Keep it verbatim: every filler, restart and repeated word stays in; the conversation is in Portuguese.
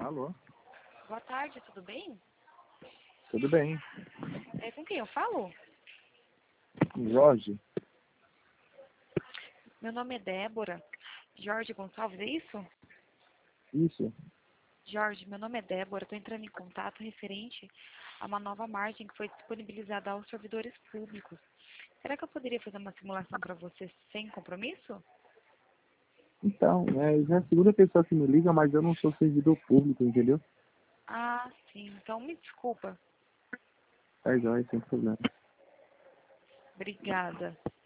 Alô? Boa tarde, tudo bem? Tudo bem? É, com quem eu falo? Jorge? Meu nome é Débora. Jorge Gonçalves, é isso? Isso? Jorge, meu nome é Débora. Estou entrando em contato referente a uma nova margem que foi disponibilizada aos servidores públicos. Será que eu poderia fazer uma simulação para você sem compromisso? Então, é, já é a segunda pessoa que me liga, mas eu não sou servidor público, entendeu? Ah, sim. Então me desculpa. Tá jóia, sem problema. Obrigada.